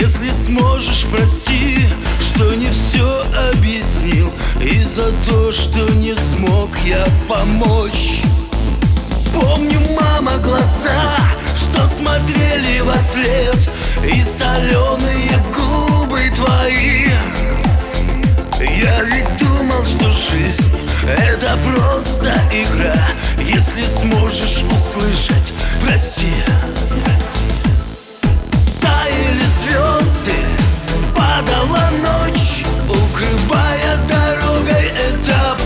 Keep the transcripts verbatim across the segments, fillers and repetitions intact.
Если сможешь, прости, что не все объяснил, и за то, что не смог я помочь. Помню, мама, глаза, что смотрели во след, и соленые губы твои. Я ведь думал, что жизнь — это просто игра. Если сможешь услышать, прости. Таяли звезды, падала ночь, укрывая дорогой этап.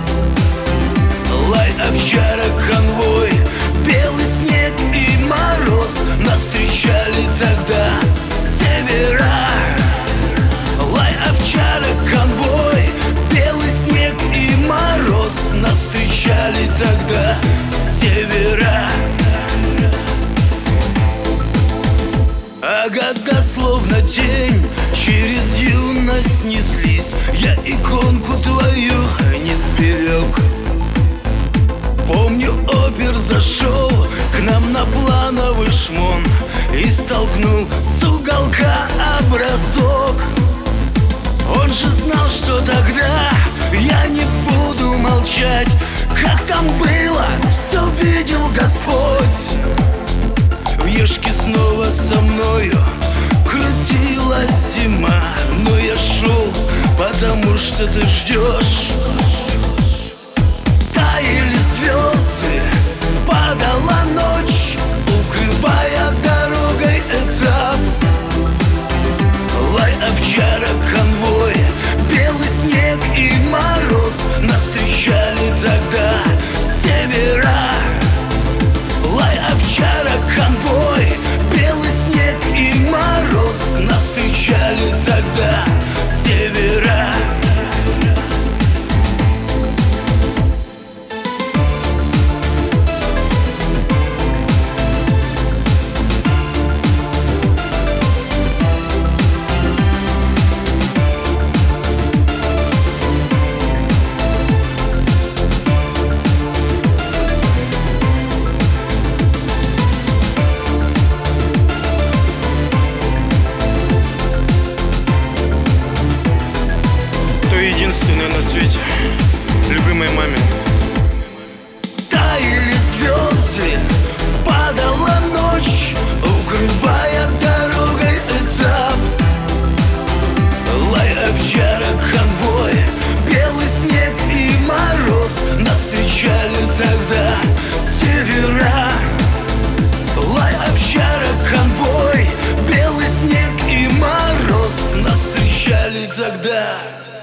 Лай овчарок, конвой, белый снег и мороз нас встречали тогда с севера. Лай овчарок, конвой, белый снег и мороз нас встречали тогда с севера. А года словно тень через юность неслись. Я иконку твою не сберег. Помню, опер зашел к нам на плановый шмон и столкнул с уголка образок. Он же знал, что тогда я не буду молчать. Как там было, все видел Господь. В Ешке снова со мною крутилась зима, но я шел, потому что ты ждешь. Таяли звезды, падала ночь, укрывая дорогой этап. Лай овчарок, конвой, белый снег и мороз нас встречали тогда с севера. Лай овчарок, конвой, белый снег и мороз нас встречали тогда с севера. Единственное на свете, любимой маме. Таяли звезды, падала ночь, укрывая дорогой этап. Лай овчарок, конвой, белый снег и мороз нас встречали тогда с севера. Лай овчарок, конвой, белый снег и мороз нас встречали тогда.